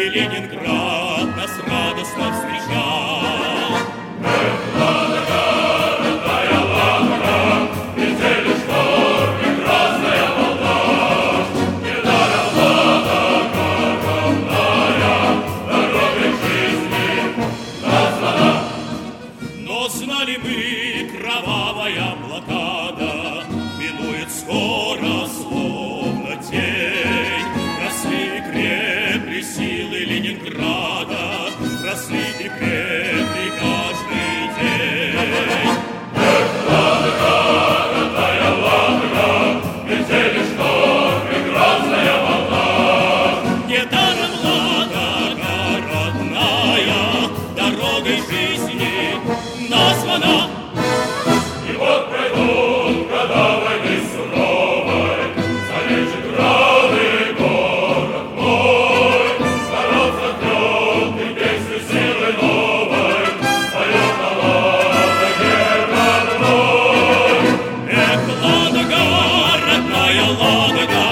Ленинград нас радостно встречал. Эх, Ладога, родная Ладога, метели шторм и красная волна. Недаром Ладога родная, дорогой жизни названа. Но знали мы, кровавая блокада минует скоро, словно тень. Росли и крепли силы Ленинграда, росли и крепли каждый день. Эх, Ладога, родная Ладога, метели шторм и красная волна. Недаром Ладога родная дорогой жизни названа. И вот пройдут года войны суровой, залечит раны город мой. Народ затрет и песню силы новой поет на Ладоге родной. Эх, Ладога, родная Ладога,